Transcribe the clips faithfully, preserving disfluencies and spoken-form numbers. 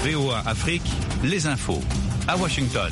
V O A Afrique, les infos à Washington.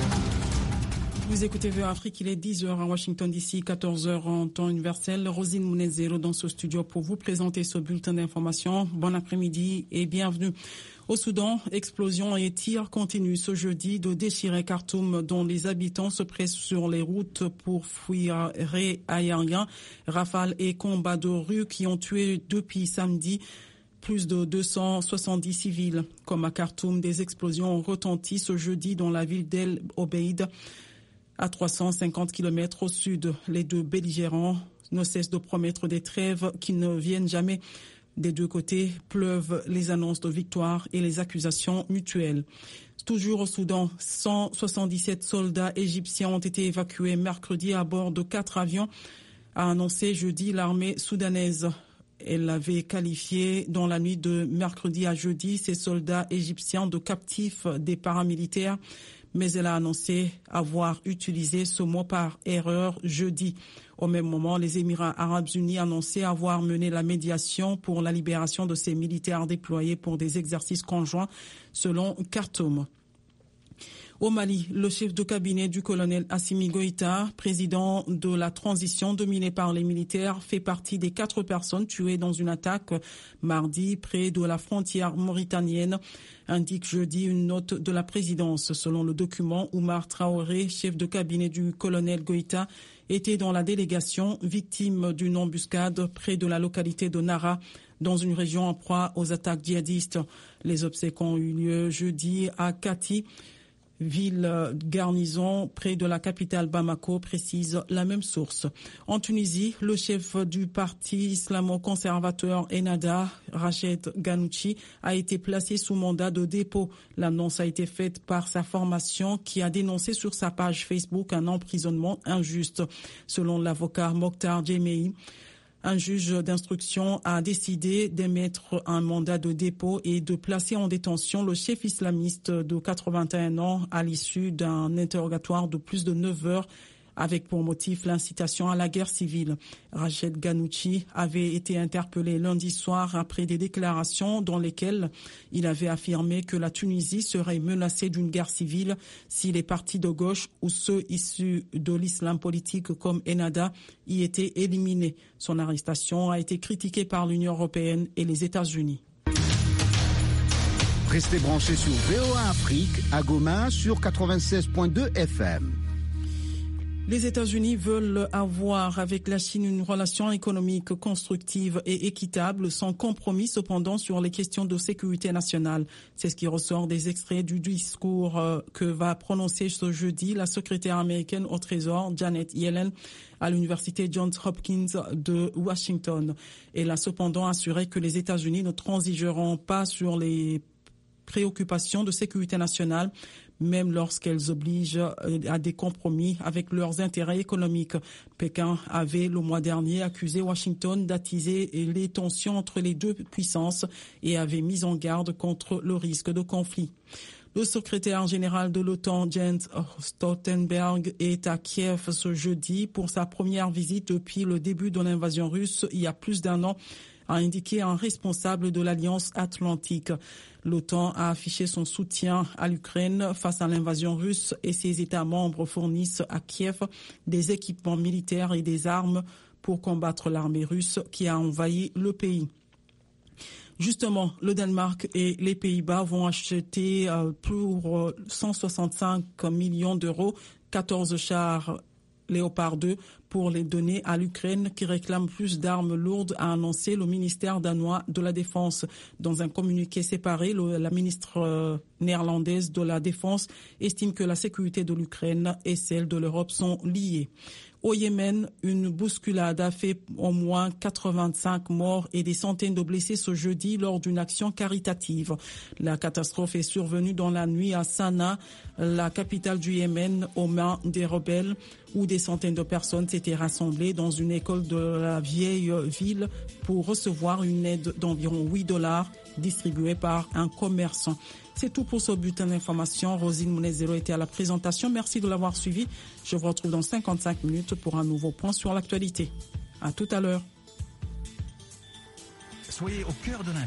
Vous écoutez V O A Afrique, il est dix heures à Washington D C, quatorze heures en temps universel. Rosine Mounezero dans ce studio pour vous présenter ce bulletin d'information. Bon après-midi et bienvenue. Au Soudan, explosions et tirs continuent ce jeudi de déchirer Khartoum, dont les habitants se pressent sur les routes pour fuir raids aériens, rafales et combats de rue qui ont tué depuis samedi plus de deux cent soixante-dix civils. Comme à Khartoum, des explosions ont retenti ce jeudi dans la ville d'El Obeid, à trois cent cinquante kilomètres au sud. Les deux belligérants ne cessent de promettre des trêves qui ne viennent jamais. Des deux côtés pleuvent les annonces de victoire et les accusations mutuelles. Toujours au Soudan, cent soixante-dix-sept soldats égyptiens ont été évacués mercredi à bord de quatre avions, a annoncé jeudi l'armée soudanaise. Elle avait qualifié dans la nuit de mercredi à jeudi ces soldats égyptiens de captifs des paramilitaires, mais elle a annoncé avoir utilisé ce mot par erreur jeudi. Au même moment, les Émirats arabes unis annonçaient avoir mené la médiation pour la libération de ces militaires déployés pour des exercices conjoints selon Khartoum. Au Mali, le chef de cabinet du colonel Assimi Goïta, président de la transition dominée par les militaires, fait partie des quatre personnes tuées dans une attaque mardi près de la frontière mauritanienne, indique jeudi une note de la présidence. Selon le document, Oumar Traoré, chef de cabinet du colonel Goïta, était dans la délégation, victime d'une embuscade près de la localité de Nara, dans une région en proie aux attaques djihadistes. Les obsèques ont eu lieu jeudi à Kati, ville garnison près de la capitale Bamako, précise la même source. En Tunisie, le chef du parti islamo-conservateur Ennahda, Rached Ghannouchi, a été placé sous mandat de dépôt. L'annonce a été faite par sa formation qui a dénoncé sur sa page Facebook un emprisonnement injuste. Selon l'avocat Mokhtar Djemei, un juge d'instruction a décidé d'émettre un mandat de dépôt et de placer en détention le chef islamiste de quatre-vingt-un ans à l'issue d'un interrogatoire de plus de neuf heures avec pour motif l'incitation à la guerre civile. Rached Ghannouchi avait été interpellé lundi soir après des déclarations dans lesquelles il avait affirmé que la Tunisie serait menacée d'une guerre civile si les partis de gauche ou ceux issus de l'islam politique comme Ennahda y étaient éliminés. Son arrestation a été critiquée par l'Union européenne et les États-Unis. Restez branchés sur V O A Afrique à Goma sur quatre-vingt-seize point deux F M. Les États-Unis veulent avoir avec la Chine une relation économique constructive et équitable, sans compromis cependant sur les questions de sécurité nationale. C'est ce qui ressort des extraits du discours que va prononcer ce jeudi la secrétaire américaine au Trésor, Janet Yellen, à l'université Johns Hopkins de Washington. Elle a cependant assuré que les États-Unis ne transigeront pas sur les préoccupations de sécurité nationale, même lorsqu'elles obligent à des compromis avec leurs intérêts économiques. Pékin avait le mois dernier accusé Washington d'attiser les tensions entre les deux puissances et avait mis en garde contre le risque de conflit. Le secrétaire général de l'OTAN, Jens Stoltenberg, est à Kiev ce jeudi pour sa première visite depuis le début de l'invasion russe il y a plus d'un an, a indiqué un responsable de l'Alliance Atlantique. L'OTAN a affiché son soutien à l'Ukraine face à l'invasion russe et ses États membres fournissent à Kiev des équipements militaires et des armes pour combattre l'armée russe qui a envahi le pays. Justement, le Danemark et les Pays-Bas vont acheter pour cent soixante-cinq millions d'euros quatorze chars Léopard deux pour les donner à l'Ukraine qui réclame plus d'armes lourdes, a annoncé le ministère danois de la Défense. Dans un communiqué séparé, le, la ministre euh, néerlandaise de la Défense estime que la sécurité de l'Ukraine et celle de l'Europe sont liées. Au Yémen, une bousculade a fait au moins quatre-vingt-cinq morts et des centaines de blessés ce jeudi lors d'une action caritative. La catastrophe est survenue dans la nuit à Sanaa, la capitale du Yémen, aux mains des rebelles, où des centaines de personnes s'étaient rassemblées dans une école de la vieille ville pour recevoir une aide d'environ huit dollars distribuée par un commerçant. C'est tout pour ce bulletin d'information. Rosine Mounezero était à la présentation. Merci de l'avoir suivi. Je vous retrouve dans cinquante-cinq minutes pour un nouveau point sur l'actualité. À tout à l'heure. Soyez au cœur de l'info.